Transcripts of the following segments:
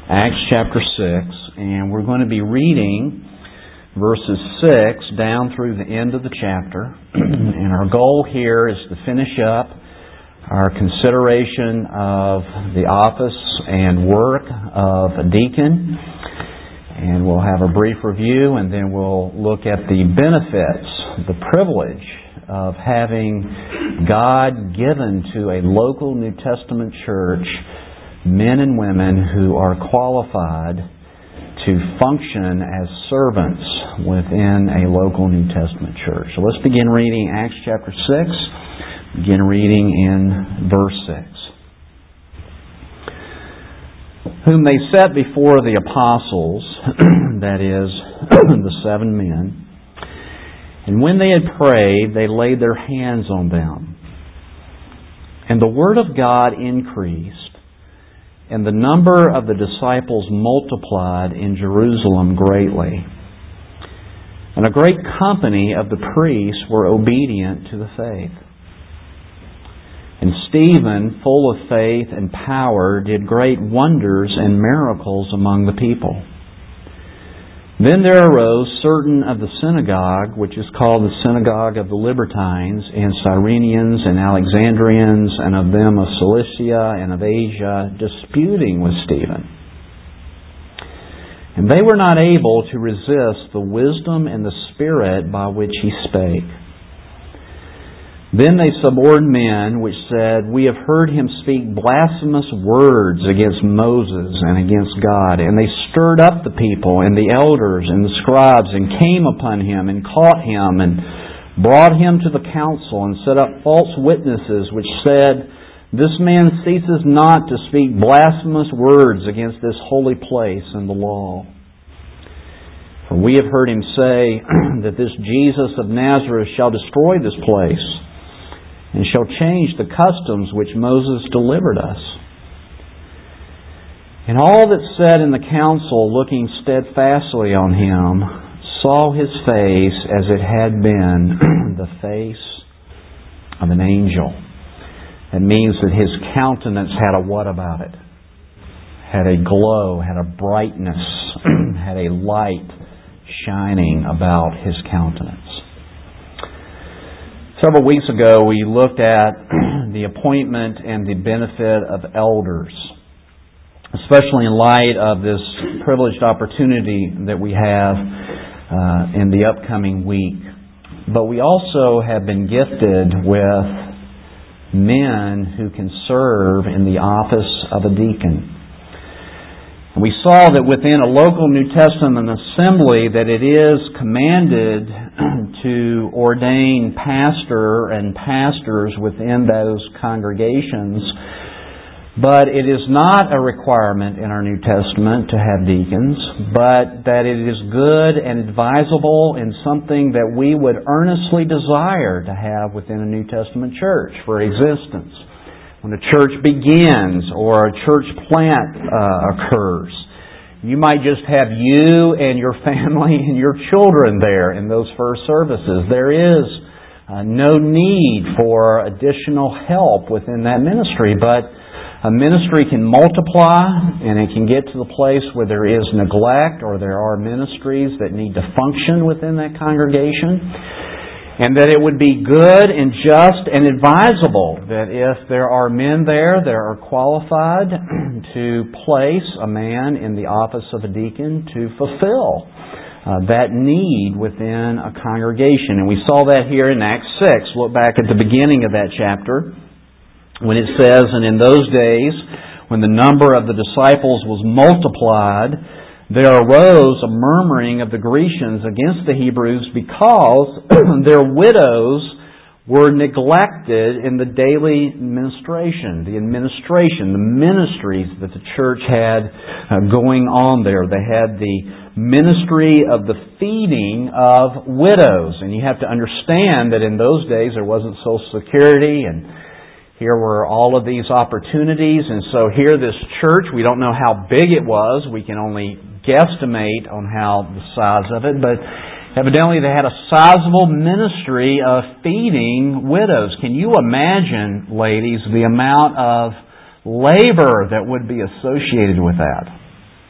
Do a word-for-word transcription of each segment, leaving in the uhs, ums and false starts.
Acts chapter six, and we're going to be reading verses six down through the end of the chapter. And our goal here is to finish up our consideration of the office and work of a deacon. And we'll have a brief review, and then we'll look at the benefits, the privilege of having God given to a local New Testament church men and women who are qualified to function as servants within a local New Testament church. So let's begin reading Acts chapter six. Begin reading in verse six. Whom they set before the apostles, that is, the seven men, and when they had prayed, they laid their hands on them. And the word of God increased, and the number of the disciples multiplied in Jerusalem greatly. And a great company of the priests were obedient to the faith. And Stephen, full of faith and power, did great wonders and miracles among the people. Then there arose certain of the synagogue, which is called the synagogue of the Libertines, and Cyrenians and Alexandrians, and of them of Cilicia and of Asia, disputing with Stephen. And they were not able to resist the wisdom and the spirit by which he spake. Then they suborned men which said, We have heard him speak blasphemous words against Moses and against God. And they stirred up the people and the elders and the scribes and came upon him and caught him and brought him to the council and set up false witnesses which said, This man ceases not to speak blasphemous words against this holy place and the law. For we have heard him say that this Jesus of Nazareth shall destroy this place and shall change the customs which Moses delivered us. And all that sat in the council, looking steadfastly on him, saw his face as it had been the face of an angel. That means that his countenance had a what about it? Had a glow, had a brightness, had a light shining about his countenance. Several weeks ago, we looked at the appointment and the benefit of elders, especially in light of this privileged opportunity that we have uh, in the upcoming week. But we also have been gifted with men who can serve in the office of a deacon. We saw that within a local New Testament assembly that it is commanded to ordain pastor and pastors within those congregations, but it is not a requirement in our New Testament to have deacons, but that it is good and advisable and something that we would earnestly desire to have within a New Testament church for existence. When a church begins or a church plant uh, occurs, you might just have you and your family and your children there in those first services. There is uh, no need for additional help within that ministry, but a ministry can multiply and it can get to the place where there is neglect or there are ministries that need to function within that congregation. And that it would be good and just and advisable that if there are men there that are qualified to place a man in the office of a deacon to fulfill uh, that need within a congregation. And we saw that here in Acts six. Look back at the beginning of that chapter when it says, And in those days, when the number of the disciples was multiplied, there arose a murmuring of the Grecians against the Hebrews because their widows were neglected in the daily administration, the administration, the ministries that the church had uh, going on there. They had the ministry of the feeding of widows. And you have to understand that in those days there wasn't Social Security, and here were all of these opportunities. And so here this church, we don't know how big it was. We can only guesstimate on how the size of it, but evidently they had a sizable ministry of feeding widows. Can you imagine, ladies, the amount of labor that would be associated with that?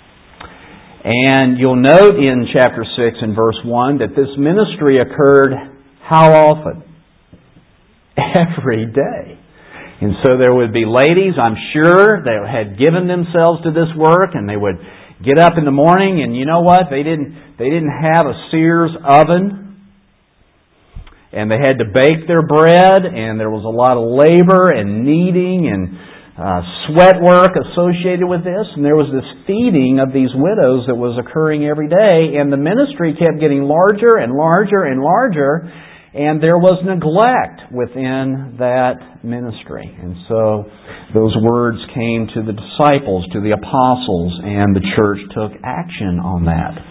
And you'll note in chapter six and verse one that this ministry occurred how often? Every day. And so there would be ladies, I'm sure, that had given themselves to this work, and they would get up in the morning, and you know what? They didn't they didn't have a Sears oven, and they had to bake their bread, and there was a lot of labor and kneading and uh, sweat work associated with this, and there was this feeding of these widows that was occurring every day, and the ministry kept getting larger and larger and larger, and there was neglect within that ministry. And so those words came to the disciples, to the apostles, and the church took action on that.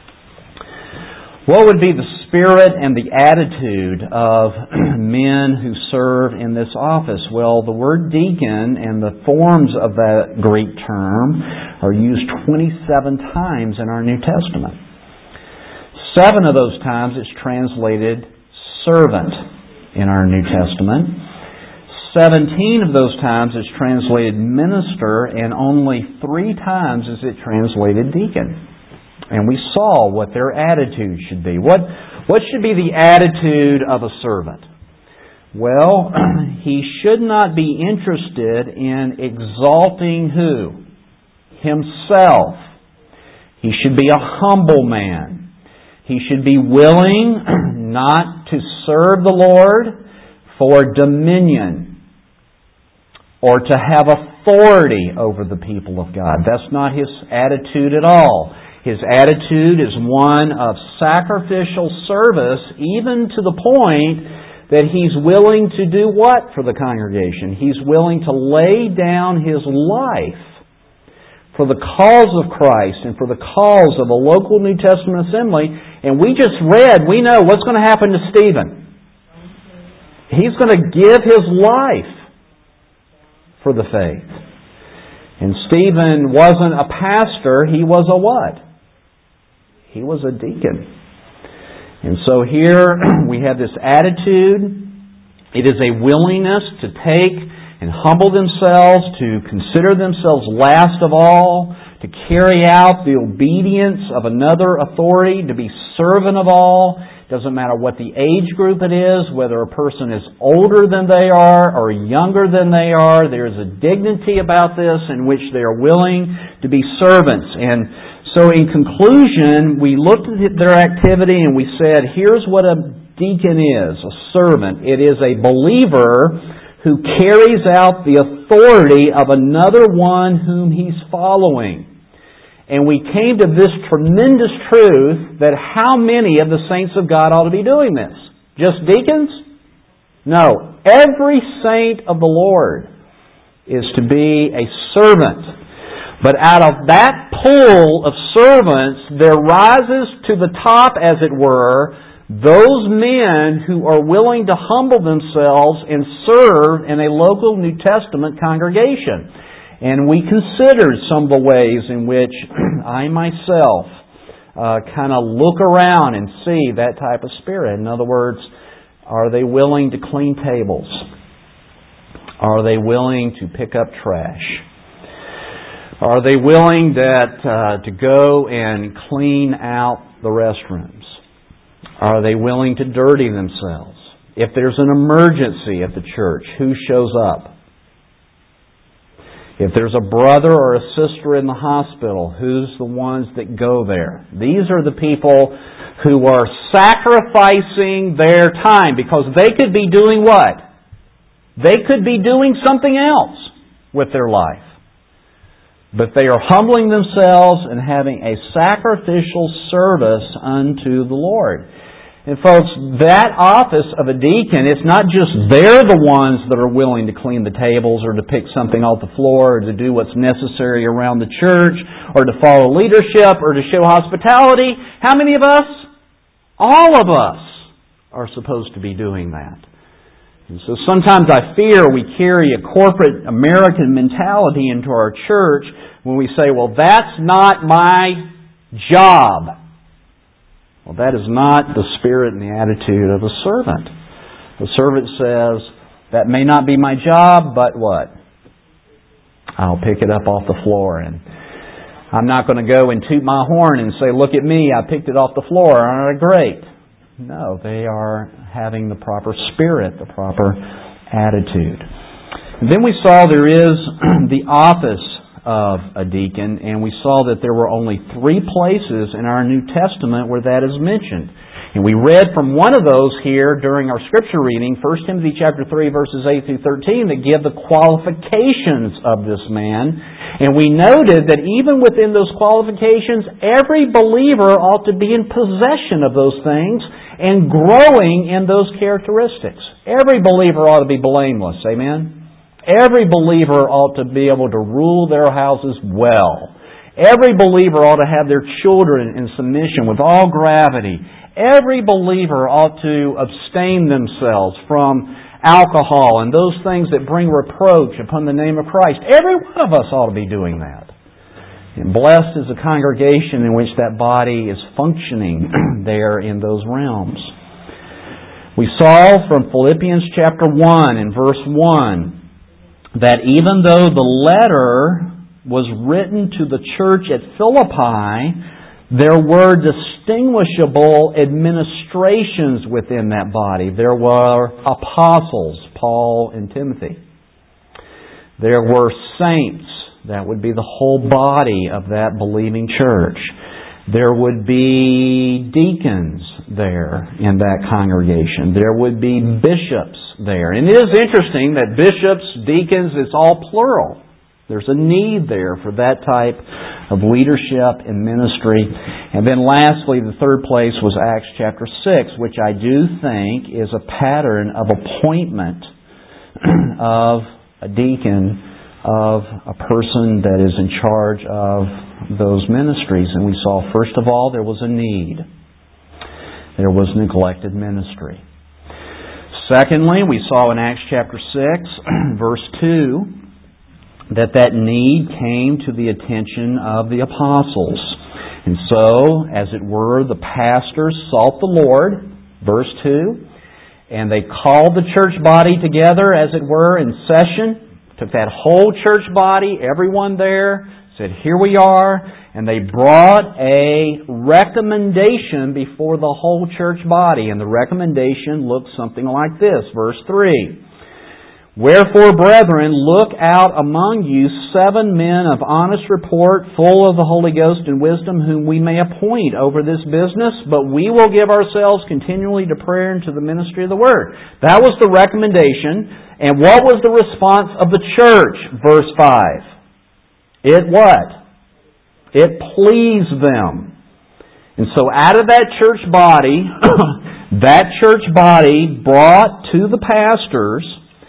What would be the spirit and the attitude of men who serve in this office? Well, the word deacon and the forms of that Greek term are used twenty-seven times in our New Testament. Seven of those times it's translated servant in our New Testament. Seventeen of those times it's translated minister, and only three times is it translated deacon. And we saw what their attitude should be. What, what should be the attitude of a servant? Well, he should not be interested in exalting who? Himself. He should be a humble man. He should be willing not to serve the Lord for dominion or to have authority over the people of God. That's not his attitude at all. His attitude is one of sacrificial service, even to the point that he's willing to do what for the congregation? He's willing to lay down his life for the cause of Christ and for the cause of a local New Testament assembly. And we just read, we know what's going to happen to Stephen. He's going to give his life for the faith. And Stephen wasn't a pastor, he was a what? He was a deacon. And so here we have this attitude. It is a willingness to take and humble themselves, to consider themselves last of all, to carry out the obedience of another authority, to be servant of all. Doesn't matter what the age group it is, whether a person is older than they are or younger than they are. There is a dignity about this in which they are willing to be servants. And so in conclusion, we looked at their activity and we said, here's what a deacon is, a servant. It is a believer who carries out the authority of another one whom he's following. And we came to this tremendous truth that how many of the saints of God ought to be doing this? Just deacons? No. Every saint of the Lord is to be a servant. But out of that pool of servants, there rises to the top, as it were, those men who are willing to humble themselves and serve in a local New Testament congregation. And we considered some of the ways in which I myself uh, kind of look around and see that type of spirit. In other words, are they willing to clean tables? Are they willing to pick up trash? Are they willing that uh, to go and clean out the restrooms? Are they willing to dirty themselves? If there's an emergency at the church, who shows up? If there's a brother or a sister in the hospital, who's the ones that go there? These are the people who are sacrificing their time because they could be doing what? They could be doing something else with their life. But they are humbling themselves and having a sacrificial service unto the Lord. And folks, that office of a deacon, it's not just they're the ones that are willing to clean the tables or to pick something off the floor or to do what's necessary around the church or to follow leadership or to show hospitality. How many of us? All of us are supposed to be doing that. And so sometimes I fear we carry a corporate American mentality into our church when we say, well, that's not my job. Well, that is not the spirit and the attitude of a servant. The servant says, that may not be my job, but what? I'll pick it up off the floor and I'm not going to go and toot my horn and say, look at me, I picked it off the floor, aren't I great? No, they are having the proper spirit, the proper attitude. And then we saw there is the office of a deacon, and we saw that there were only three places in our New Testament where that is mentioned. And we read from one of those here during our scripture reading, First Timothy chapter three, verses eight through thirteen, that give the qualifications of this man. And we noted that even within those qualifications, every believer ought to be in possession of those things and growing in those characteristics. Every believer ought to be blameless. Amen? Every believer ought to be able to rule their houses well. Every believer ought to have their children in submission with all gravity. Every believer ought to abstain themselves from alcohol and those things that bring reproach upon the name of Christ. Every one of us ought to be doing that. And blessed is the congregation in which that body is functioning there in those realms. We saw from Philippians chapter one and verse one that even though the letter was written to the church at Philippi, there were distinguishable administrations within that body. There were apostles, Paul and Timothy. There were saints. That would be the whole body of that believing church. There would be deacons there in that congregation. There would be bishops there. And it is interesting that bishops, deacons, it's all plural. There's a need there for that type of leadership and ministry. And then lastly, the third place was Acts chapter six, which I do think is a pattern of appointment of a deacon, of a person that is in charge of those ministries. And we saw, first of all, there was a need. There was neglected ministry. Secondly, we saw in Acts chapter six, verse two, that that need came to the attention of the apostles. And so, as it were, the pastors sought the Lord, verse two, and they called the church body together, as it were, in session, took that whole church body, everyone there, said, here we are, and they brought a recommendation before the whole church body. And the recommendation looked something like this, verse three. Wherefore, brethren, look out among you seven men of honest report, full of the Holy Ghost and wisdom, whom we may appoint over this business, but we will give ourselves continually to prayer and to the ministry of the Word. That was the recommendation. And what was the response of the church? Verse five. It what? It pleased them. And so out of that church body, that church body brought to the pastors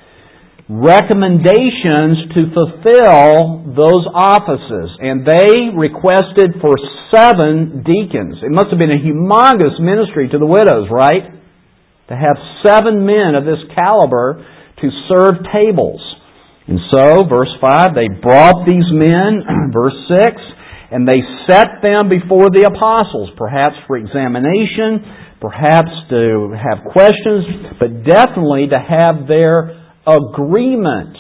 recommendations to fulfill those offices. And they requested for seven deacons. It must have been a humongous ministry to the widows, right? To have seven men of this caliber to serve tables. And so, verse five, they brought these men, verse six, and they set them before the apostles, perhaps for examination, perhaps to have questions, but definitely to have their agreement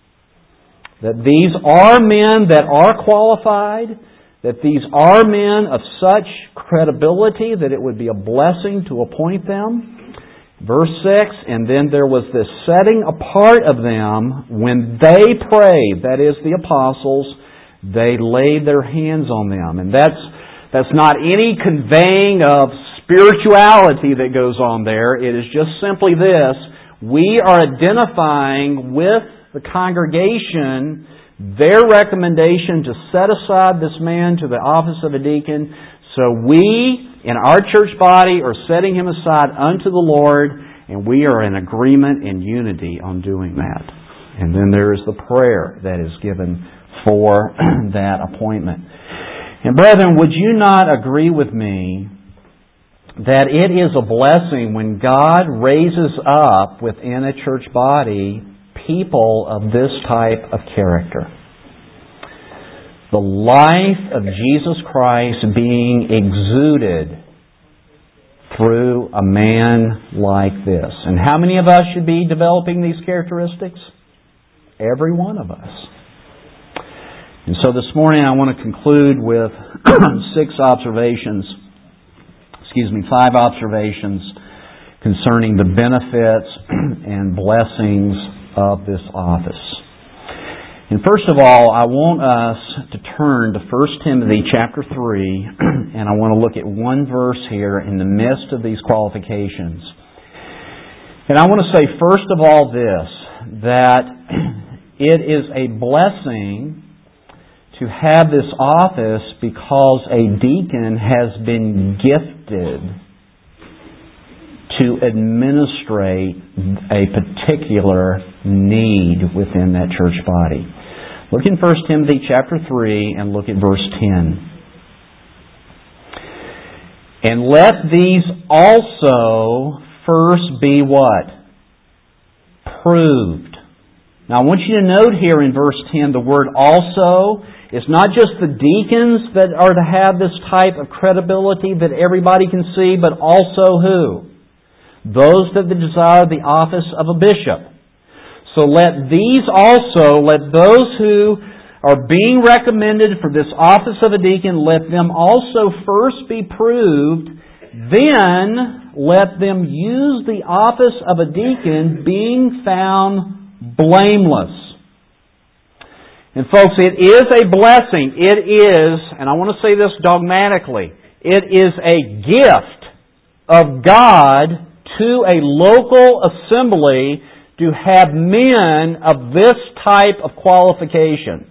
that these are men that are qualified, that these are men of such credibility that it would be a blessing to appoint them. Verse six, and then there was this setting apart of them when they prayed, that is the apostles, they laid their hands on them. And that's that's not any conveying of spirituality that goes on there. It is just simply this. We are identifying with the congregation their recommendation to set aside this man to the office of a deacon. So we, in our church body, are setting him aside unto the Lord, and we are in agreement and unity on doing that. And then there is the prayer that is given for that appointment. And brethren, would you not agree with me that it is a blessing when God raises up within a church body people of this type of character? The life of Jesus Christ being exuded through a man like this. And how many of us should be developing these characteristics? Every one of us. And so this morning I want to conclude with six observations, excuse me, five observations concerning the benefits and blessings of this office. And first of all, I want us to turn to First Timothy chapter three, and I want to look at one verse here in the midst of these qualifications. And I want to say first of all this, that it is a blessing to have this office because a deacon has been gifted to administrate a particular need within that church body. Look in First Timothy chapter three and look at verse ten. And let these also first be what? Proved. Now I want you to note here in verse ten the word also. It's not just the deacons that are to have this type of credibility that everybody can see, but also who? Those that desire the office of a bishop. So let these also, let those who are being recommended for this office of a deacon, let them also first be proved, then let them use the office of a deacon being found blameless. And folks, it is a blessing. It is, and I want to say this dogmatically, it is a gift of God to a local assembly to have men of this type of qualification.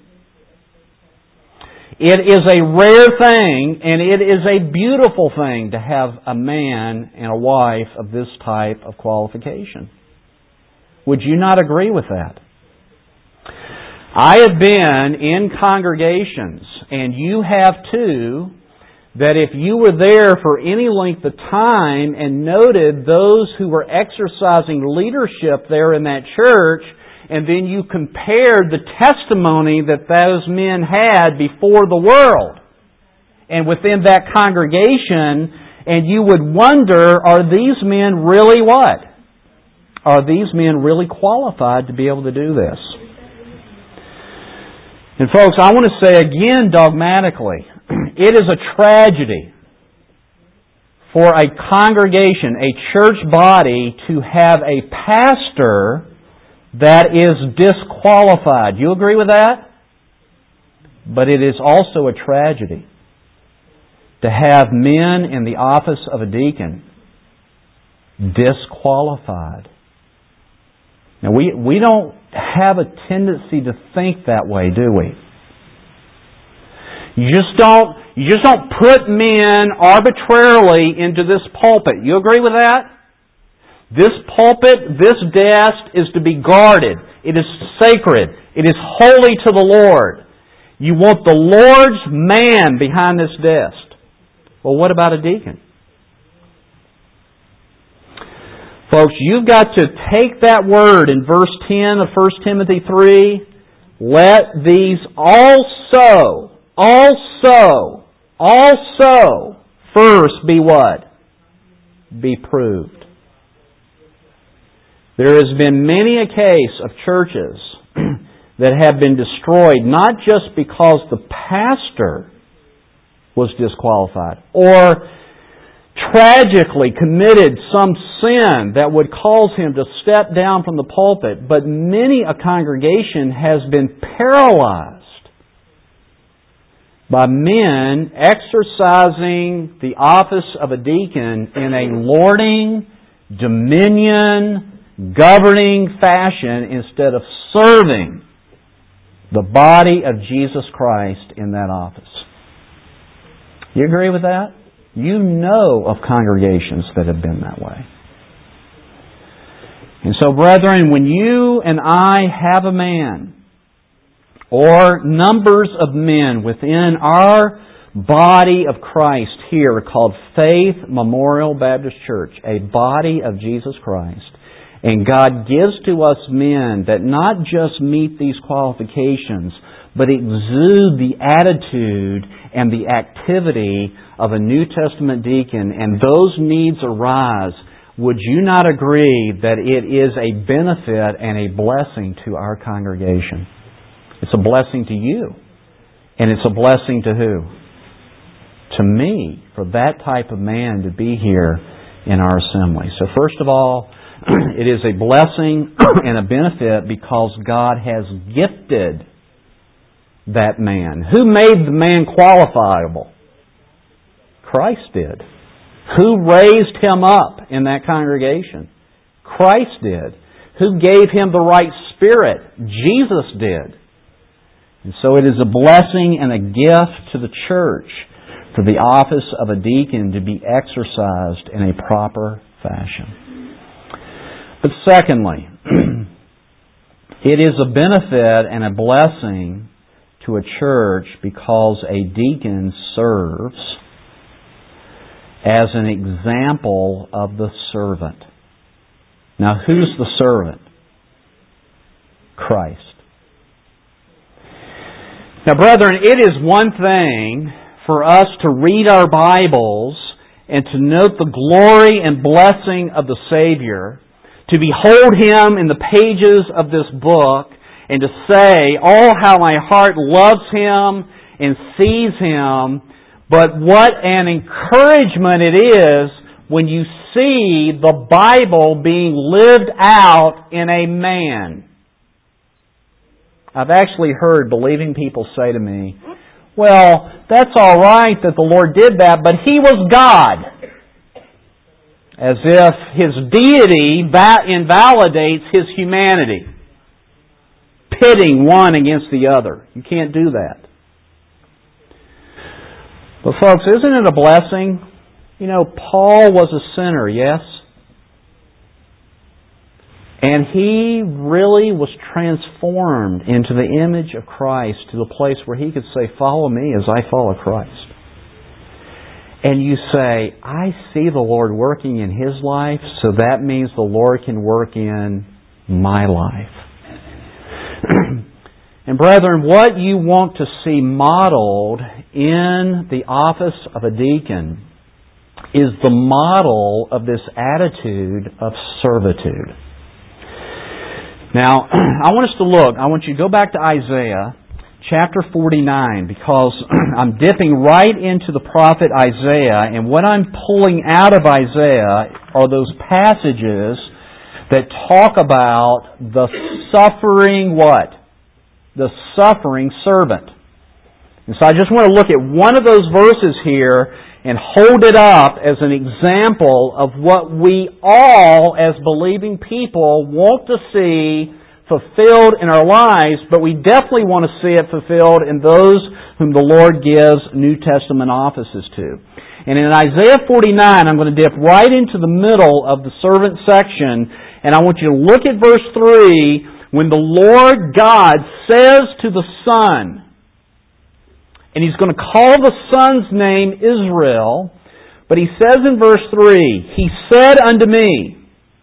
It is a rare thing, and it is a beautiful thing to have a man and a wife of this type of qualification. Would you not agree with that? I have been in congregations, and you have too, that if you were there for any length of time and noted those who were exercising leadership there in that church, and then you compared the testimony that those men had before the world and within that congregation, and you would wonder, are these men really what? Are these men really qualified to be able to do this? And folks, I want to say again dogmatically, it is a tragedy for a congregation, a church body, to have a pastor that is disqualified. You agree with that? But it is also a tragedy to have men in the office of a deacon disqualified. Now, we, we don't have a tendency to think that way, do we? You just don't, you just don't put men arbitrarily into this pulpit. You agree with that? This pulpit, this desk is to be guarded. It is sacred. It is holy to the Lord. You want the Lord's man behind this desk. Well, what about a deacon? Folks, you've got to take that word in verse ten of First Timothy three. Let these also, also, also first be what? Be proved. There has been many a case of churches that have been destroyed not just because the pastor was disqualified or tragically committed some sin that would cause him to step down from the pulpit, but many a congregation has been paralyzed by men exercising the office of a deacon in a lording, dominion, governing fashion instead of serving the body of Jesus Christ in that office. You agree with that? You know of congregations that have been that way. And so, brethren, when you and I have a man or numbers of men within our body of Christ here called Faith Memorial Baptist Church, a body of Jesus Christ, and God gives to us men that not just meet these qualifications, but exude the attitude and the activity of a New Testament deacon, and those needs arise, would you not agree that it is a benefit and a blessing to our congregation? It's a blessing to you. And it's a blessing to who? To me, for that type of man to be here in our assembly. So first of all, it is a blessing and a benefit because God has gifted that man. Who made the man qualifiable? Christ did. Who raised him up in that congregation? Christ did. Who gave him the right spirit? Jesus did. And so it is a blessing and a gift to the church for the office of a deacon to be exercised in a proper fashion. But secondly, it is a benefit and a blessing to a church because a deacon serves as an example of the servant. Now, who's the servant? Christ. Now, brethren, it is one thing for us to read our Bibles and to note the glory and blessing of the Savior, to behold Him in the pages of this book, and to say, oh, how my heart loves Him and sees Him. But what an encouragement it is when you see the Bible being lived out in a man. I've actually heard believing people say to me, well, that's all right that the Lord did that, but He was God. As if His deity invalidates His humanity, pitting one against the other. You can't do that. But folks, isn't it a blessing? You know, Paul was a sinner, yes? And he really was transformed into the image of Christ to the place where he could say, follow me as I follow Christ. And you say, I see the Lord working in his life, so that means the Lord can work in my life. And brethren, what you want to see modeled in the office of a deacon is the model of this attitude of servitude. Now, I want us to look, I want you to go back to Isaiah chapter forty-nine, because I'm dipping right into the prophet Isaiah, and what I'm pulling out of Isaiah are those passages that talk about the suffering what? The suffering servant. And so I just want to look at one of those verses here and hold it up as an example of what we all, as believing people, want to see fulfilled in our lives, but we definitely want to see it fulfilled in those whom the Lord gives New Testament offices to. And in Isaiah forty-nine, I'm going to dip right into the middle of the servant section, and I want you to look at verse three, when the Lord God says to the Son, and He's going to call the Son's name Israel, but He says in verse three, He said unto me,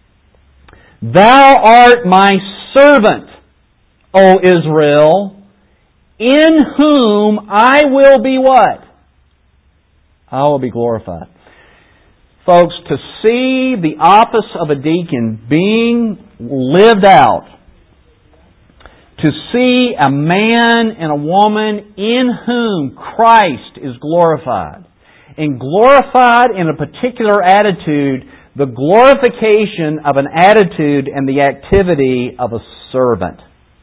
Thou art my servant, O Israel, in whom I will be what? I will be glorified. Folks, to see the office of a deacon being lived out, to see a man and a woman in whom Christ is glorified, and glorified in a particular attitude, the glorification of an attitude and the activity of a servant,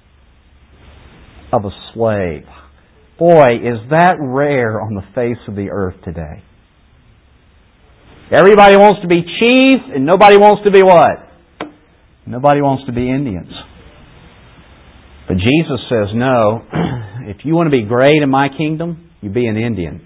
of a slave. Boy, is that rare on the face of the earth today. Everybody wants to be chief, and nobody wants to be what? Nobody wants to be Indians. But Jesus says, no, if you want to be great in my kingdom, you be an Indian.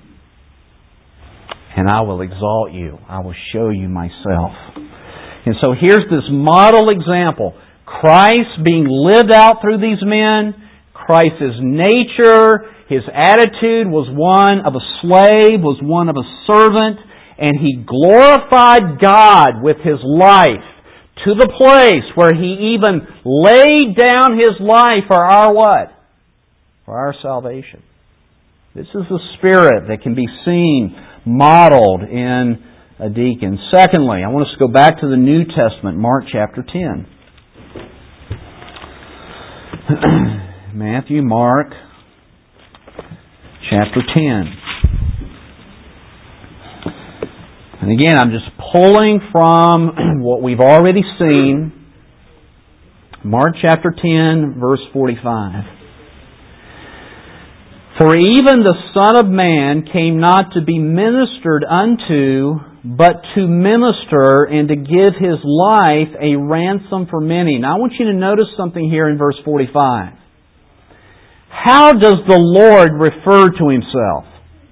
And I will exalt you. I will show you myself. And so here's this model example. Christ being lived out through these men. Christ's nature, His attitude was one of a slave, was one of a servant. And He glorified God with His life to the place where He even laid down His life for our what? For our salvation. This is the spirit that can be seen modeled in a deacon. Secondly, I want us to go back to the New Testament, Mark chapter ten. Matthew, Mark, chapter ten. And again, I'm just pulling from what we've already seen. Mark chapter ten, verse forty-five. For even the Son of Man came not to be ministered unto, but to minister and to give His life a ransom for many. Now I want you to notice something here in verse forty-five. How does the Lord refer to Himself?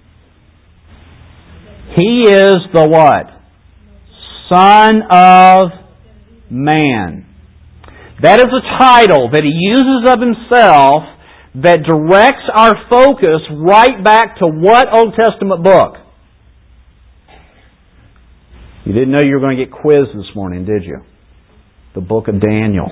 He is the what? Son of Man. That is a title that He uses of Himself that directs our focus right back to what Old Testament book? You didn't know you were going to get quizzed this morning, did you? The book of Daniel.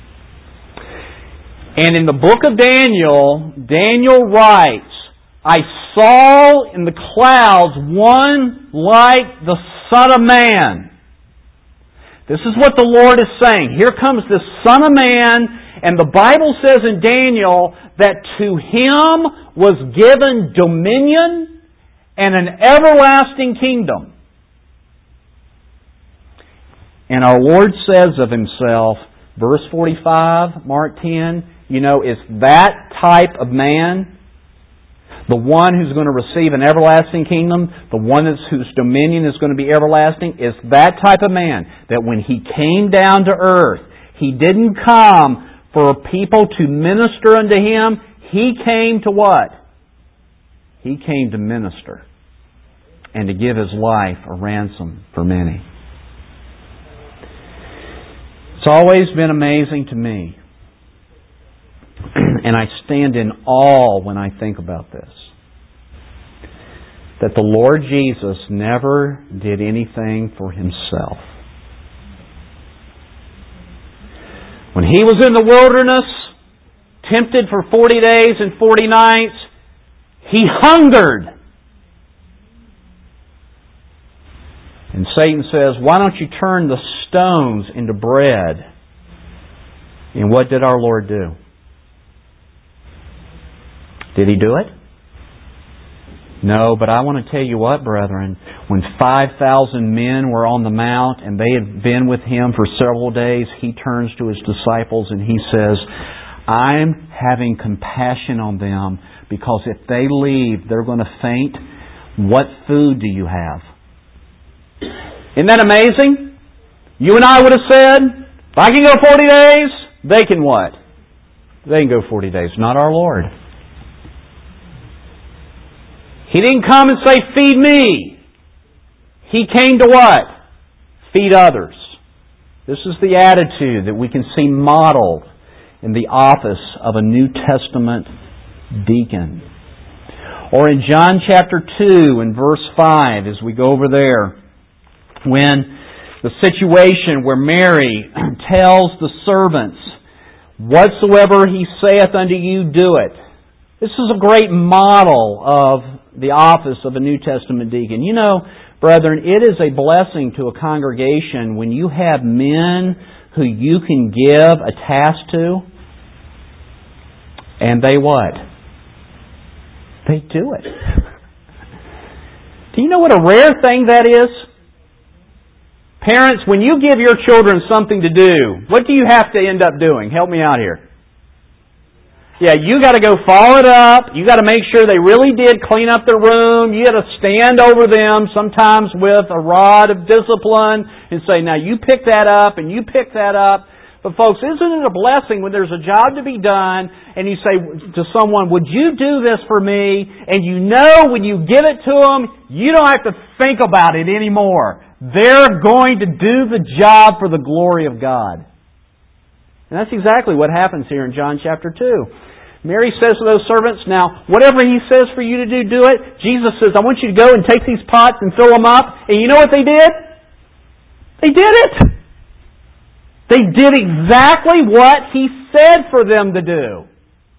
And in the book of Daniel, Daniel writes, I saw in the clouds one like the Son of Man. This is what the Lord is saying. Here comes this Son of Man, and the Bible says in Daniel that to Him was given dominion and an everlasting kingdom. And our Lord says of Himself, verse forty-five, Mark ten, you know, is that type of man, the one who's going to receive an everlasting kingdom, the one that's, whose dominion is going to be everlasting, is that type of man that when He came down to earth, He didn't come for people to minister unto Him. He came to what? He came to minister and to give His life a ransom for many. It's always been amazing to me, and I stand in awe when I think about this, that the Lord Jesus never did anything for Himself. When He was in the wilderness, tempted for forty days and forty nights, He hungered. And Satan says, why don't you turn the stones into bread? And what did our Lord do? Did He do it? No, but I want to tell you what, brethren, when five thousand men were on the mount and they had been with Him for several days, He turns to His disciples and He says, I'm having compassion on them because if they leave, they're going to faint. What food do you have? Isn't that amazing? You and I would have said, if I can go forty days, they can what? They can go forty days. Not our Lord. He didn't come and say, feed me. He came to what? Feed others. This is the attitude that we can see modeled in the office of a New Testament deacon. Or in John chapter two and verse five, as we go over there, when the situation where Mary tells the servants, whatsoever He saith unto you, do it. This is a great model of the office of a New Testament deacon. You know, brethren, it is a blessing to a congregation when you have men who you can give a task to, and they what? They do it. Do you know what a rare thing that is? Parents, when you give your children something to do, what do you have to end up doing? Help me out here. Yeah, you got to go follow it up. You got to make sure they really did clean up their room. You got to stand over them, sometimes with a rod of discipline, and say, now you pick that up and you pick that up. But folks, isn't it a blessing when there's a job to be done and you say to someone, would you do this for me? And you know when you give it to them, you don't have to think about it anymore. They're going to do the job for the glory of God. And that's exactly what happens here in John chapter two. Mary says to those servants, now, whatever He says for you to do, do it. Jesus says, I want you to go and take these pots and fill them up. And you know what they did? They did it. They did exactly what He said for them to do.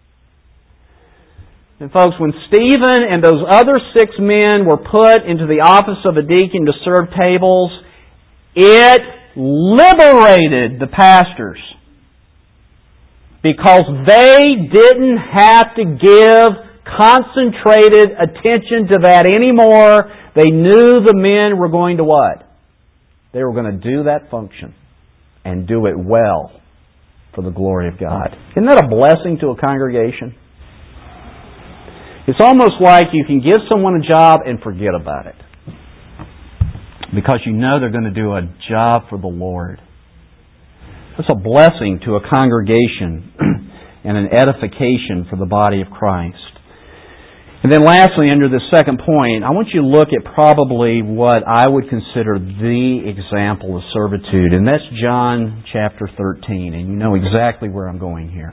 And folks, when Stephen and those other six men were put into the office of a deacon to serve tables, it liberated the pastors. Because they didn't have to give concentrated attention to that anymore. They knew the men were going to what? They were going to do that function and do it well for the glory of God. Isn't that a blessing to a congregation? It's almost like you can give someone a job and forget about it, because you know they're going to do a job for the Lord. It's a blessing to a congregation and an edification for the body of Christ. And then lastly, under this second point, I want you to look at probably what I would consider the example of servitude, and that's John chapter thirteen, and you know exactly where I'm going here.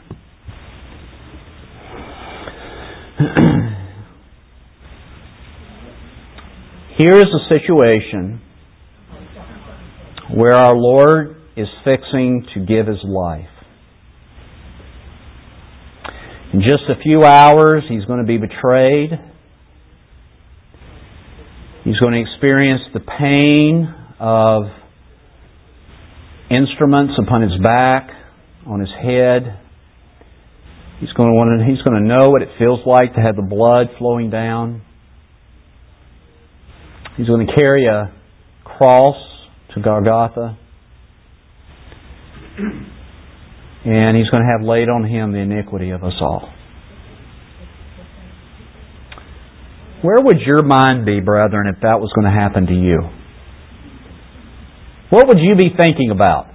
Here is a situation where our Lord is fixing to give His life. In just a few hours, He's going to be betrayed. He's going to experience the pain of instruments upon His back, on His head. He's going to want to, He's going to know what it feels like to have the blood flowing down. He's going to carry a cross to Golgotha. And He's going to have laid on Him the iniquity of us all. Where would your mind be, brethren, if that was going to happen to you? What would you be thinking about?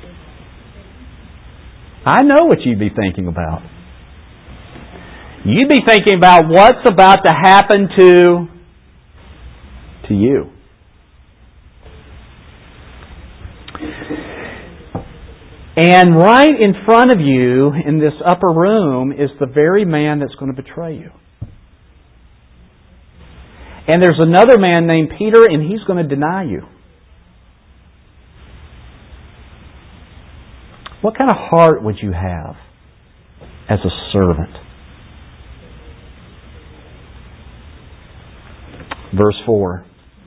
I know what you'd be thinking about. You'd be thinking about what's about to happen to, to you. And right in front of you in this upper room is the very man that's going to betray you. And there's another man named Peter, and he's going to deny you. What kind of heart would you have as a servant? Verse four.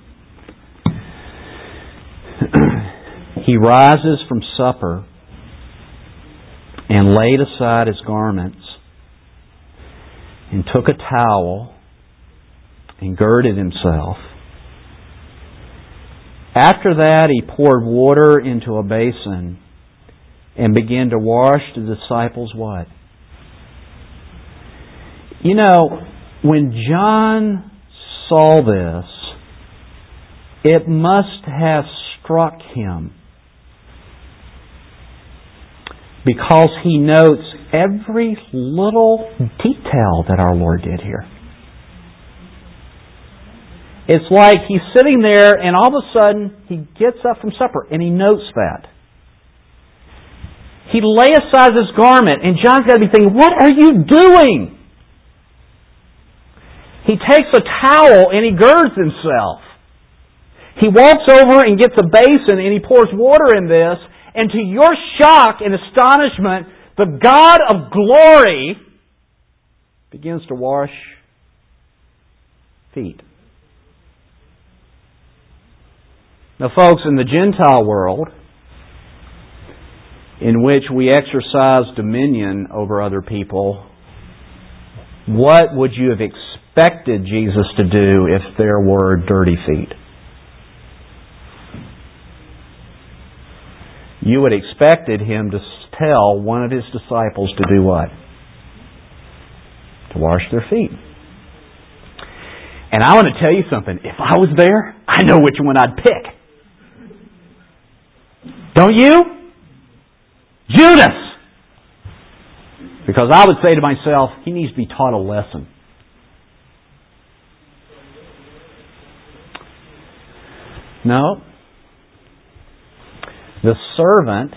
He rises from supper and laid aside his garments and took a towel and girded himself. After that, he poured water into a basin and began to wash the disciples' what? You know, when John saw this, it must have struck him, because he notes every little detail that our Lord did here. It's like he's sitting there and all of a sudden he gets up from supper and he notes that. He lay aside his garment and John's got to be thinking, what are you doing? He takes a towel and he girds himself. He walks over and gets a basin and he pours water in this, and to your shock and astonishment, the God of glory begins to wash feet. Now, folks, in the Gentile world, in which we exercise dominion over other people, what would you have expected Jesus to do if there were dirty feet? You would have expected Him to tell one of His disciples to do what? To wash their feet. And I want to tell you something. If I was there, I know which one I'd pick. Don't you? Judas! Because I would say to myself, he needs to be taught a lesson. No. The servant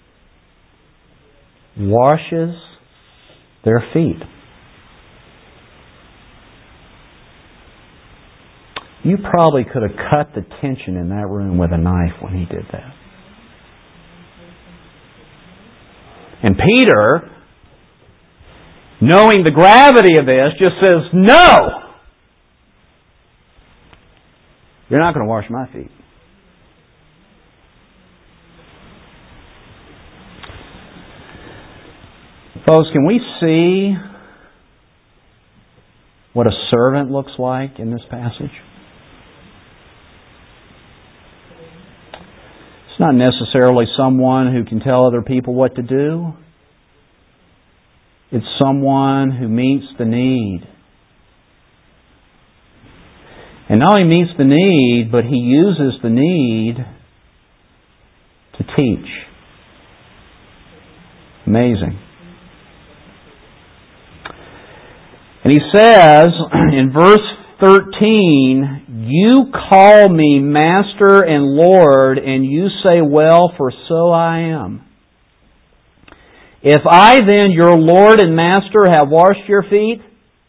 washes their feet. You probably could have cut the tension in that room with a knife when he did that. And Peter, knowing the gravity of this, just says, no! You're not going to wash my feet. Folks, can we see what a servant looks like in this passage? It's not necessarily someone who can tell other people what to do. It's someone who meets the need. And not only meets the need, but he uses the need to teach. Amazing. And he says in verse thirteen, "You call me Master and Lord, and you say, well, for so I am. If I then, your Lord and Master, have washed your feet,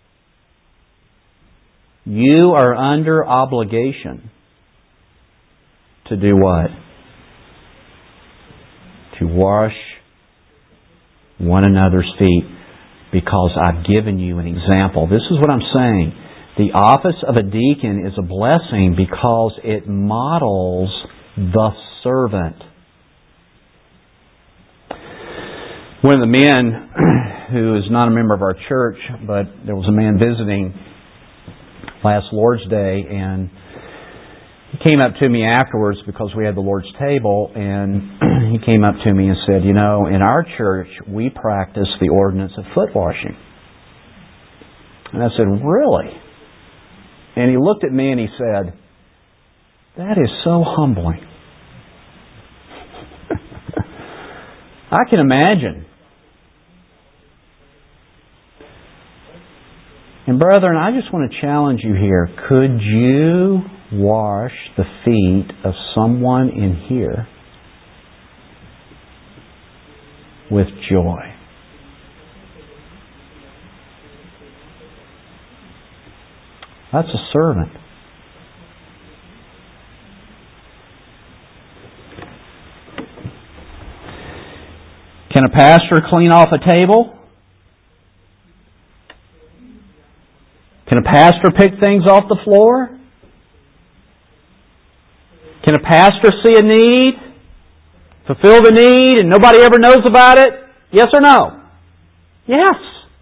you are under obligation to do what? To wash one another's feet, because I've given you an example." This is what I'm saying. The office of a deacon is a blessing because it models the servant. One of the men who is not a member of our church, but there was a man visiting last Lord's Day, and he came up to me afterwards because we had the Lord's table, and he came up to me and said, "You know, in our church we practice the ordinance of foot washing." And I said, "Really?" And he looked at me and he said, "That is so humbling." I can imagine. And brethren, I just want to challenge you here. Could you wash the feet of someone in here with joy? That's a servant. Can a pastor clean off a table? Can a pastor pick things off the floor? Can a pastor see a need, fulfill the need, and nobody ever knows about it? Yes or no? Yes.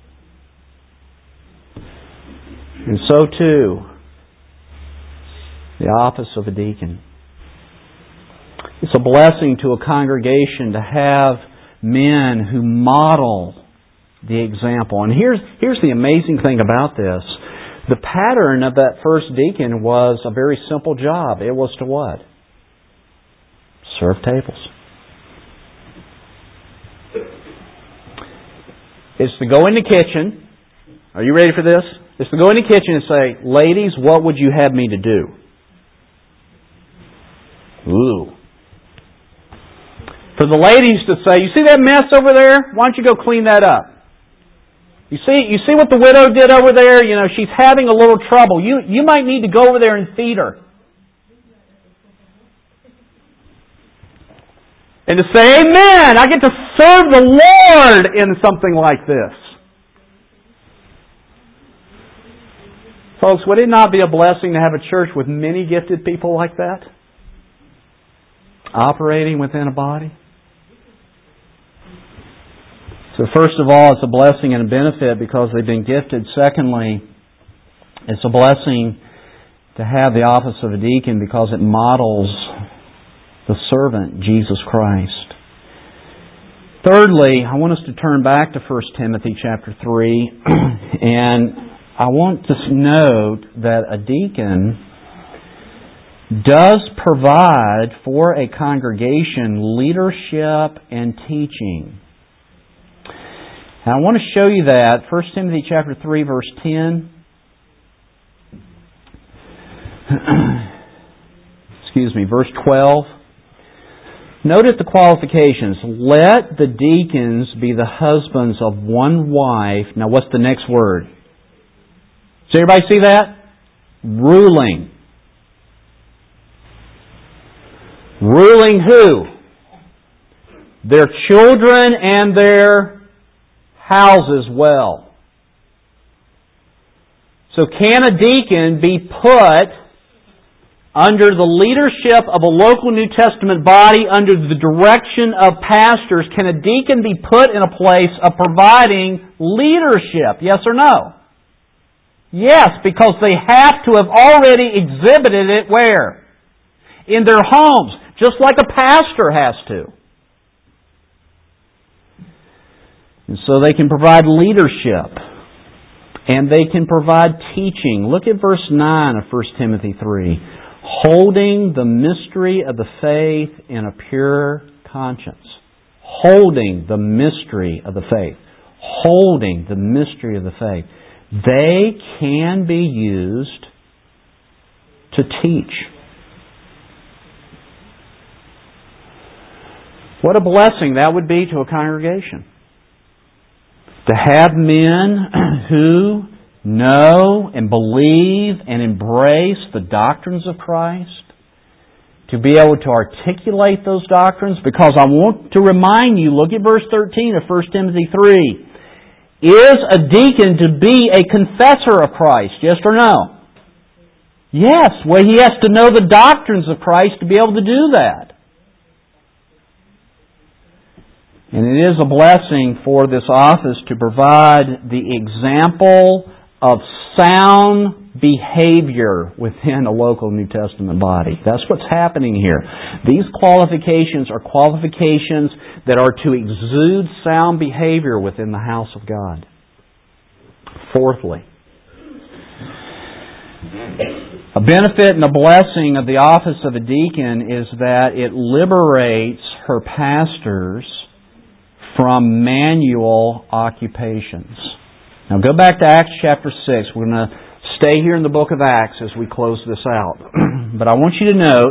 And so too, the office of a deacon. It's a blessing to a congregation to have men who model the example. And here's, here's the amazing thing about this. The pattern of that first deacon was a very simple job. It was to what? Serve tables. It's to go in the kitchen. Are you ready for this? It's to go in the kitchen and say, "Ladies, what would you have me to do?" Ooh. For the ladies to say, "You see that mess over there? Why don't you go clean that up? You see, you see what the widow did over there? You know, she's having a little trouble. You, you might need to go over there and feed her." And to say, "Amen, I get to serve the Lord in something like this." Folks, would it not be a blessing to have a church with many gifted people like that? Operating within a body? So first of all, it's a blessing and a benefit because they've been gifted. Secondly, it's a blessing to have the office of a deacon because it models the servant, Jesus Christ. Thirdly, I want us to turn back to First Timothy chapter three, and I want to note that a deacon does provide for a congregation leadership and teaching. And I want to show you that. First Timothy chapter three, verse ten. Excuse me, verse twelve. Notice the qualifications. "Let the deacons be the husbands of one wife." Now what's the next word? Does everybody see that? Ruling. Ruling who? Their children and their houses well. So can a deacon be put under the leadership of a local New Testament body, under the direction of pastors? Can a deacon be put in a place of providing leadership? Yes or no? Yes, because they have to have already exhibited it where? In their homes, just like a pastor has to. And so they can provide leadership. And they can provide teaching. Look at verse nine of First Timothy three. Holding the mystery of the faith in a pure conscience. Holding the mystery of the faith. Holding the mystery of the faith. They can be used to teach. What a blessing that would be to a congregation. To have men who know and believe and embrace the doctrines of Christ. To be able to articulate those doctrines. Because I want to remind you, look at verse thirteen of First Timothy three. Is a deacon to be a confessor of Christ? Yes or no? Yes. Well, he has to know the doctrines of Christ to be able to do that. And it is a blessing for this office to provide the example of sound behavior within a local New Testament body. That's what's happening here. These qualifications are qualifications that are to exude sound behavior within the house of God. Fourthly, a benefit and a blessing of the office of a deacon is that it liberates her pastors from manual occupations. Now go back to Acts chapter six. We're going to stay here in the book of Acts as we close this out. But I want you to note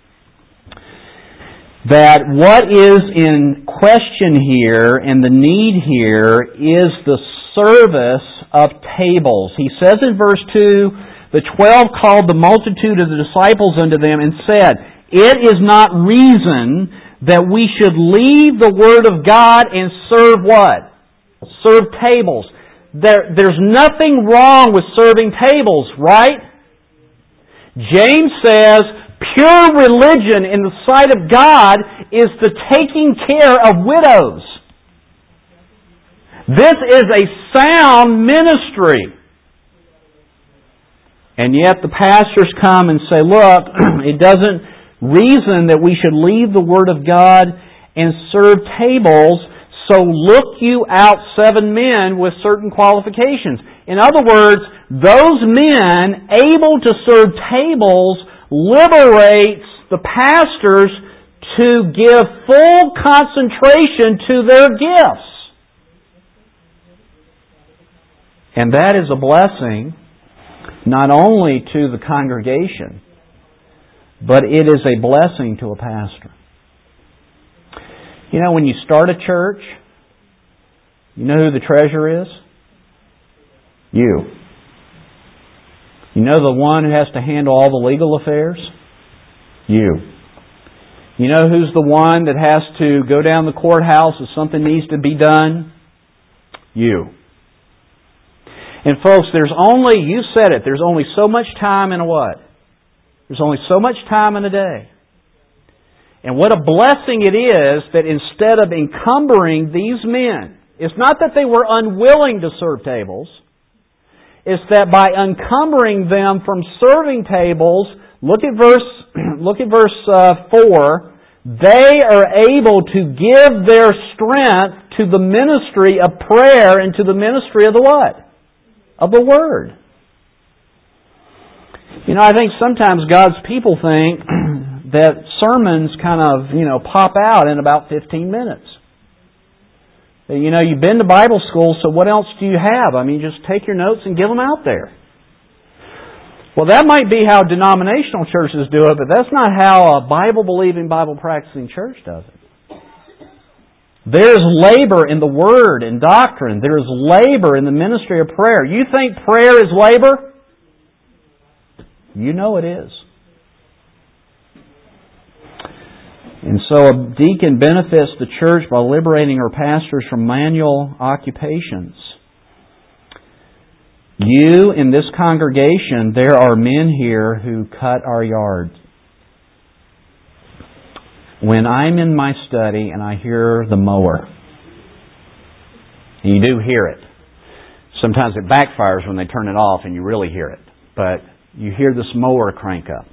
that what is in question here and the need here is the service of tables. He says in verse two, the twelve called the multitude of the disciples unto them and said, it is not reason that we should leave the Word of God and serve what? Serve tables. There, there's nothing wrong with serving tables, right? James says, pure religion in the sight of God is the taking care of widows. This is a sound ministry. And yet the pastors come and say, look, it doesn't reason that we should leave the Word of God and serve tables, so look you out seven men with certain qualifications. In other words, those men able to serve tables liberates the pastors to give full concentration to their gifts. And that is a blessing not only to the congregation, but it is a blessing to a pastor. You know, when you start a church, you know who the treasurer is? You. You know the one who has to handle all the legal affairs? You. You know who's the one that has to go down the courthouse if something needs to be done? You. And folks, there's only, you said it, there's only so much time in a what? There's only so much time in a day. And what a blessing it is that instead of encumbering these men, it's not that they were unwilling to serve tables, it's that by encumbering them from serving tables, look at verse, look at verse uh, four, they are able to give their strength to the ministry of prayer and to the ministry of the what? Of the Word. You know, I think sometimes God's people think that sermons kind of, you know, pop out in about fifteen minutes. You know, you've been to Bible school, so what else do you have? I mean, just take your notes and give them out there. Well, that might be how denominational churches do it, but that's not how a Bible-believing, Bible-practicing church does it. There's labor in the Word and doctrine. There's labor in the ministry of prayer. You think prayer is labor? You know it is. And so a deacon benefits the church by liberating her pastors from manual occupations. You, in this congregation, there are men here who cut our yard. When I'm in my study and I hear the mower, and you do hear it. Sometimes it backfires when they turn it off and you really hear it. But you hear this mower crank up.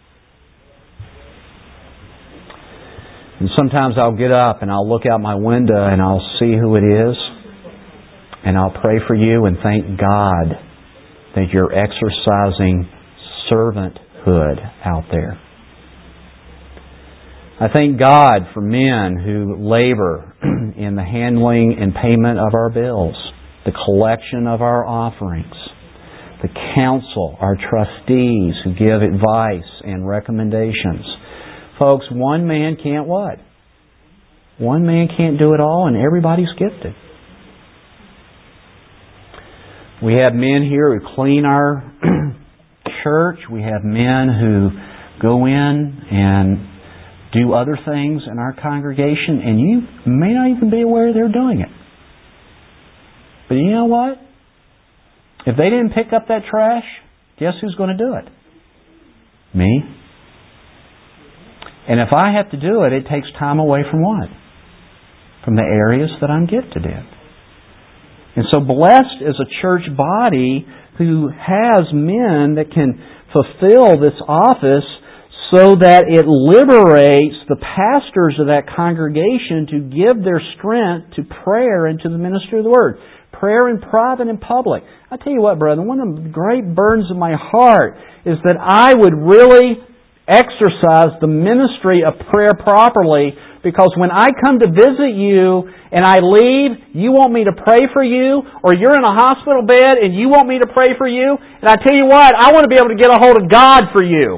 And sometimes I'll get up and I'll look out my window and I'll see who it is. And I'll pray for you and thank God that you're exercising servanthood out there. I thank God for men who labor in the handling and payment of our bills, the collection of our offerings, the counsel, our trustees who give advice and recommendations. Folks, one man can't what? One man can't do it all, and everybody's gifted. We have men here who clean our church. We have men who go in and do other things in our congregation, and you may not even be aware they're doing it. But you know what? If they didn't pick up that trash, guess who's going to do it? Me. And if I have to do it, it takes time away from what? From the areas that I'm gifted in. And so blessed is a church body who has men that can fulfill this office so that it liberates the pastors of that congregation to give their strength to prayer and to the ministry of the Word. Prayer in private and public. I tell you what, brother, one of the great burdens of my heart is that I would really exercise the ministry of prayer properly, because when I come to visit you and I leave, you want me to pray for you, or you're in a hospital bed and you want me to pray for you, and I tell you what, I want to be able to get a hold of God for you.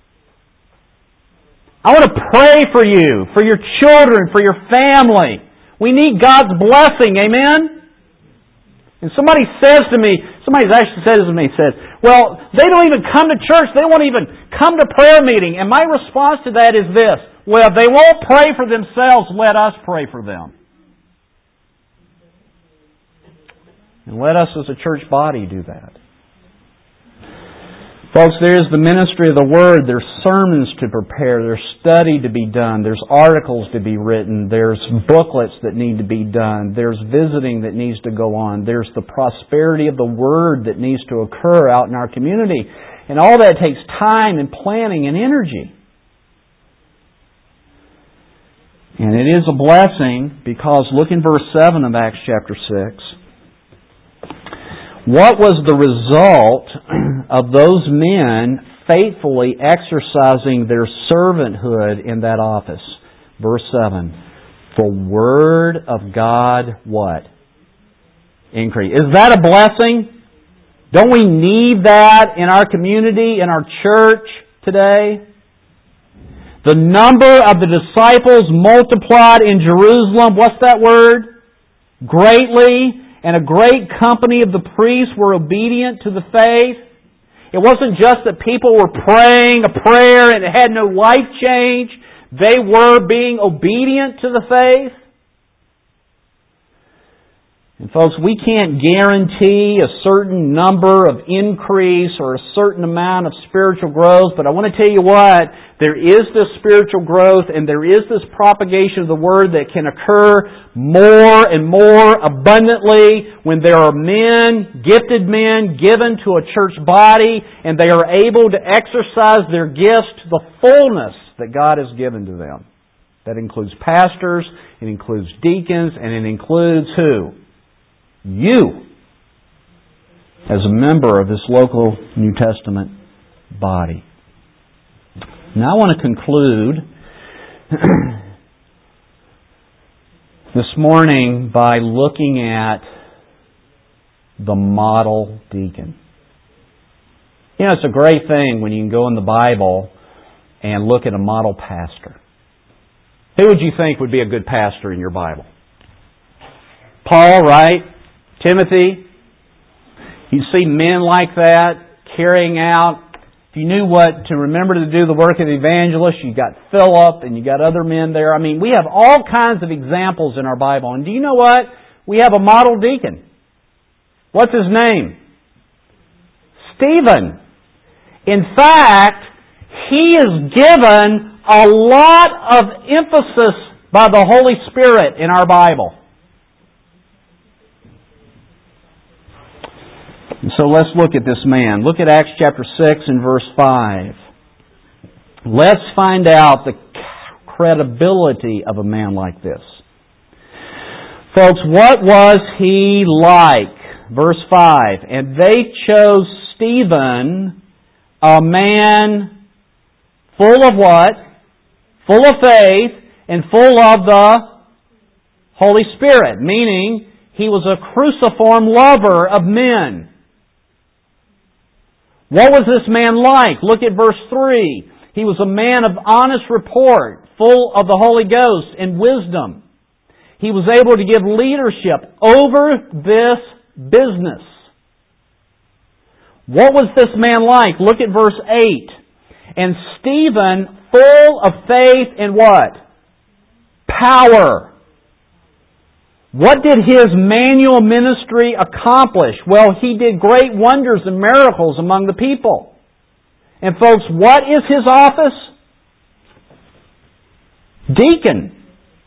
I want to pray for you, for your children, for your family. We need God's blessing, amen? And somebody says to me, somebody's actually said to me, says, well, they don't even come to church. They won't even come to prayer meeting. And my response to that is this: well, if they won't pray for themselves, let us pray for them. And let us as a church body do that. Folks, there is the ministry of the Word. There's sermons to prepare. There's study to be done. There's articles to be written. There's booklets that need to be done. There's visiting that needs to go on. There's the prosperity of the Word that needs to occur out in our community. And all that takes time and planning and energy. And it is a blessing because, look in verse seven of Acts chapter six. What was the result of those men faithfully exercising their servanthood in that office? Verse seven. The Word of God, what? Increase. Is that a blessing? Don't we need that in our community, in our church today? The number of the disciples multiplied in Jerusalem, what's that word? Greatly. And a great company of the priests were obedient to the faith. It wasn't just that people were praying a prayer and it had no life change. They were being obedient to the faith. And folks, we can't guarantee a certain number of increase or a certain amount of spiritual growth, but I want to tell you what, there is this spiritual growth and there is this propagation of the Word that can occur more and more abundantly when there are men, gifted men, given to a church body, and they are able to exercise their gifts to the fullness that God has given to them. That includes pastors, it includes deacons, and it includes who? You, as a member of this local New Testament body. Now I want to conclude this morning by looking at the model deacon. You know, it's a great thing when you can go in the Bible and look at a model pastor. Who would you think would be a good pastor in your Bible? Paul, right? Timothy. You see men like that carrying out. If you knew what to remember to do the work of the evangelist, you got Philip and you got other men there. I mean, we have all kinds of examples in our Bible. And do you know what? We have a model deacon. What's his name? Stephen. In fact, he is given a lot of emphasis by the Holy Spirit in our Bible. So let's look at this man. Look at Acts chapter six and verse five. Let's find out the credibility of a man like this. Folks, what was he like? Verse five. And they chose Stephen, a man full of what? Full of faith and full of the Holy Spirit. Meaning, he was a cruciform lover of men. What was this man like? Look at verse three. He was a man of honest report, full of the Holy Ghost and wisdom. He was able to give leadership over this business. What was this man like? Look at verse eight. And Stephen, full of faith and what? Power. What did his manual ministry accomplish? Well, he did great wonders and miracles among the people. And folks, what is his office? Deacon.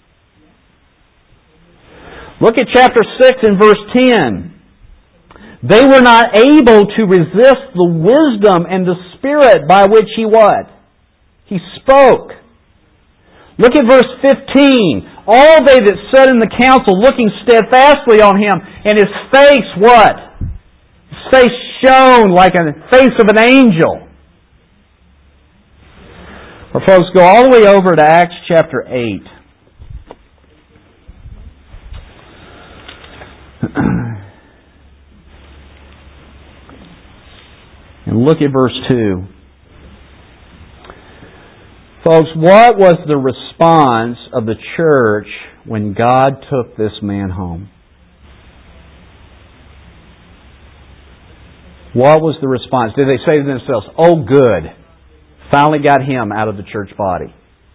Look at chapter six and verse ten. They were not able to resist the wisdom and the spirit by which he what? He spoke. Look at verse fifteen. All they that sat in the council looking steadfastly on him, and his face what? His face shone like the face of an angel. Well, folks, go all the way over to Acts chapter eight. And look at verse two. Folks, what was the response of the church when God took this man home? What was the response? Did they say to themselves, "Oh, good, finally got him out of the church body"?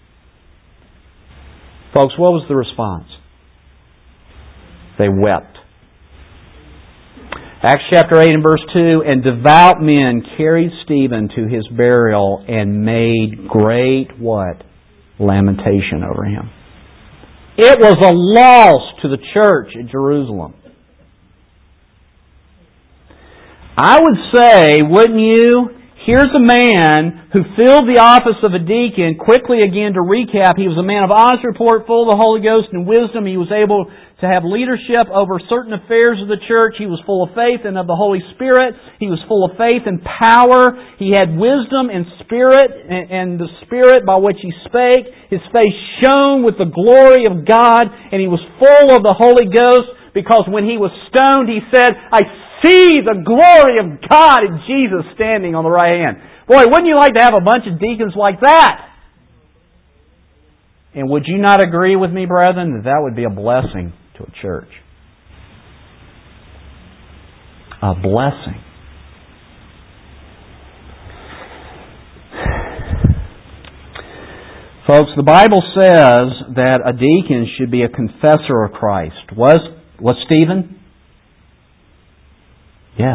Folks, what was the response? They wept. Acts chapter eight and verse two, and devout men carried Stephen to his burial and made great what? Lamentation over him. It was a loss to the church at Jerusalem. I would say, wouldn't you? Here's a man who filled the office of a deacon. Quickly again to recap, he was a man of honest report, full of the Holy Ghost and wisdom. He was able to have leadership over certain affairs of the church. He was full of faith and of the Holy Spirit. He was full of faith and power. He had wisdom and spirit, and the spirit by which he spake. His face shone with the glory of God, and he was full of the Holy Ghost, because when he was stoned, he said, "I see the glory of God and Jesus standing on the right hand." Boy, wouldn't you like to have a bunch of deacons like that? And would you not agree with me, brethren, that that would be a blessing to a church? A blessing. Folks, the Bible says that a deacon should be a confessor of Christ. Was, was Stephen? Yes.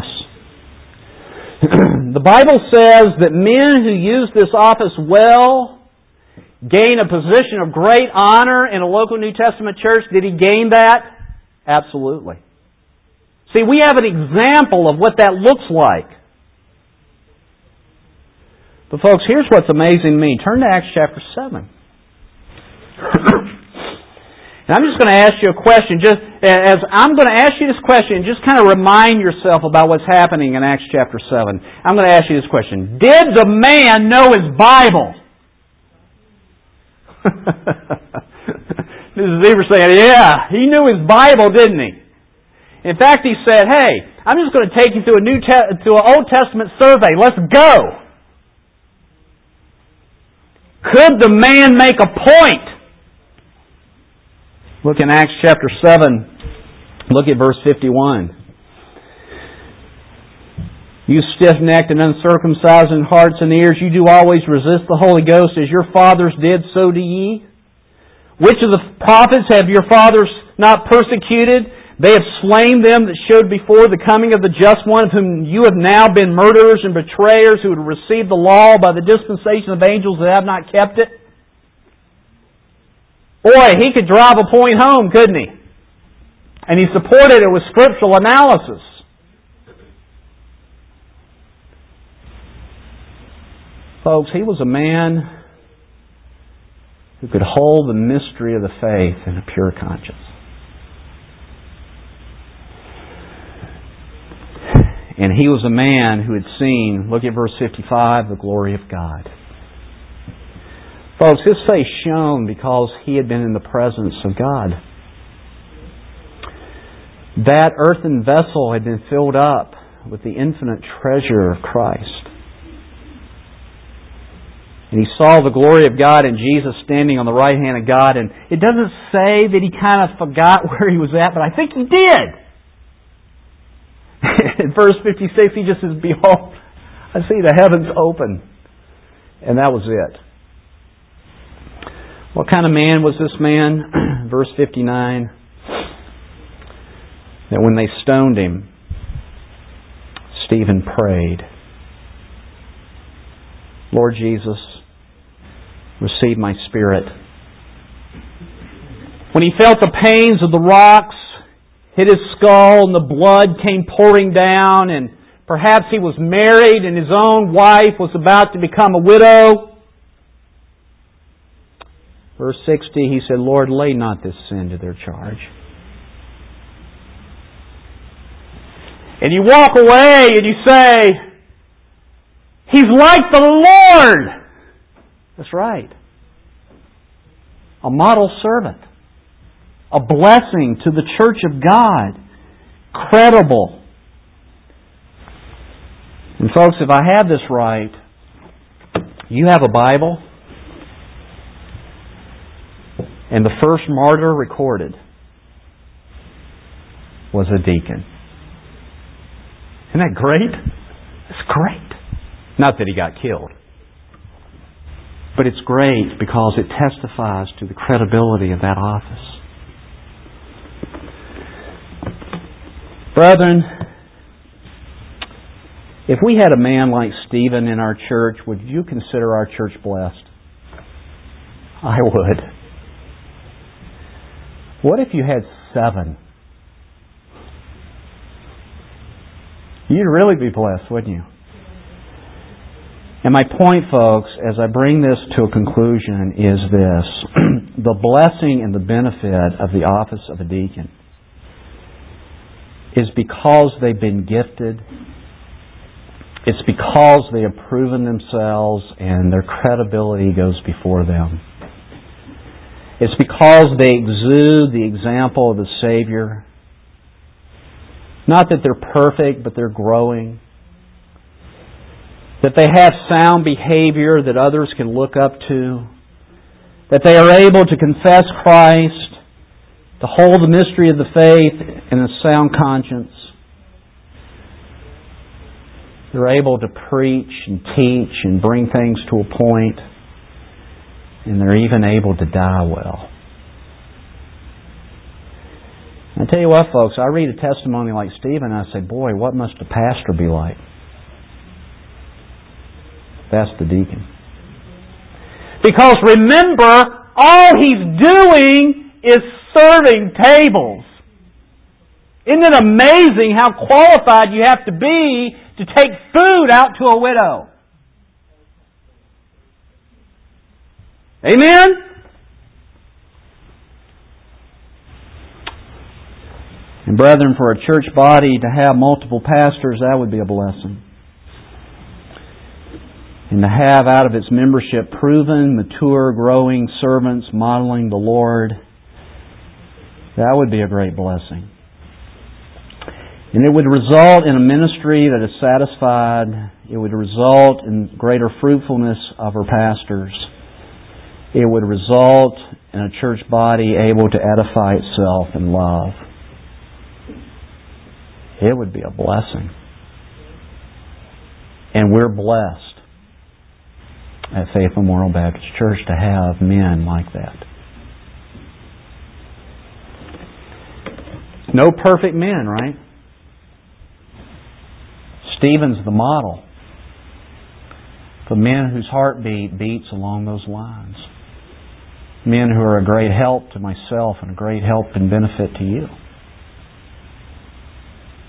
The Bible says that men who use this office well gain a position of great honor in a local New Testament church. Did he gain that? Absolutely. See, we have an example of what that looks like. But folks, here's what's amazing to me. Turn to Acts chapter seven. And I'm just going to ask you a question. Just as I'm going to ask you this question, just kind of remind yourself about what's happening in Acts chapter seven. I'm going to ask you this question. Did the man know his Bible? This is Zebra saying, yeah, he knew his Bible, didn't he? In fact, he said, hey, I'm just going to take you through a New Te- to an Old Testament survey. Let's go. Could the man make a point? Look in Acts chapter seven. Look at verse fifty-one. You stiff-necked and uncircumcised in hearts and ears, you do always resist the Holy Ghost, as your fathers did, so do ye. Which of the prophets have your fathers not persecuted? They have slain them that showed before the coming of the just one, of whom you have now been murderers and betrayers, who have received the law by the dispensation of angels that have not kept it. Boy, he could drive a point home, couldn't he? And he supported it with scriptural analysis. Folks, he was a man who could hold the mystery of the faith in a pure conscience. And he was a man who had seen, look at verse fifty-five, the glory of God. Folks, his face shone because he had been in the presence of God. That earthen vessel had been filled up with the infinite treasure of Christ. And he saw the glory of God and Jesus standing on the right hand of God. And it doesn't say that he kind of forgot where he was at, but I think he did. In verse fifty-six, he just says, "Behold, I see the heavens open." And that was it. What kind of man was this man? Verse fifty-nine. That when they stoned him, Stephen prayed, "Lord Jesus, receive my spirit." When he felt the pains of the rocks hit his skull and the blood came pouring down, and perhaps he was married and his own wife was about to become a widow. Verse sixty, he said, "Lord, lay not this sin to their charge." And you walk away and you say, "He's like the Lord." That's right. A model servant. A blessing to the church of God. Credible. And folks, if I have this right, you have a Bible, and the first martyr recorded was a deacon. Isn't that great? It's great. Not that he got killed. But it's great because it testifies to the credibility of that office. Brethren, if we had a man like Stephen in our church, would you consider our church blessed? I would. What if you had seven? You'd really be blessed, wouldn't you? And my point, folks, as I bring this to a conclusion, is this. The blessing and the benefit of the office of a deacon is because they've been gifted. It's because they have proven themselves and their credibility goes before them. It's because they exude the example of the Savior. Not that they're perfect, but they're growing. That they have sound behavior that others can look up to. That they are able to confess Christ, to hold the mystery of the faith in a sound conscience. They're able to preach and teach and bring things to a point. And they're even able to die well. I tell you what, folks, I read a testimony like Stephen and I say, boy, what must a pastor be like? That's the deacon. Because remember, all he's doing is serving tables. Isn't it amazing how qualified you have to be to take food out to a widow? Amen? And brethren, for a church body to have multiple pastors, that would be a blessing. And to have out of its membership proven, mature, growing servants modeling the Lord, that would be a great blessing. And it would result in a ministry that is satisfied. It would result in greater fruitfulness of our pastors. It would result in a church body able to edify itself in love. It would be a blessing. And we're blessed at Faith Memorial Baptist Church to have men like that. No perfect men, right? Stephen's the model for men whose heartbeat beats along those lines. Men who are a great help to myself and a great help and benefit to you.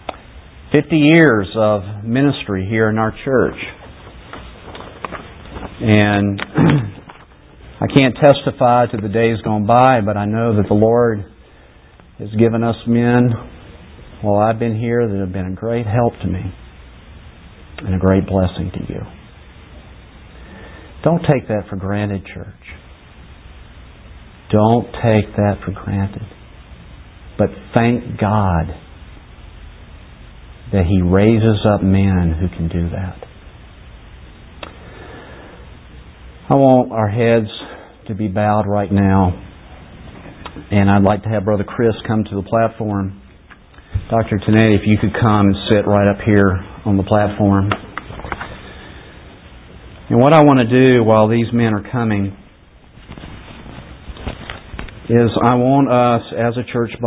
Fifty years of ministry here in our church. And I can't testify to the days gone by, but I know that the Lord has given us men while I've been here that have been a great help to me and a great blessing to you. Don't take that for granted, church. Don't take that for granted. But thank God that He raises up men who can do that. I want our heads to be bowed right now, and I'd like to have Brother Chris come to the platform. Doctor Tenetti, if you could come and sit right up here on the platform. And what I want to do while these men are coming is I want us as a church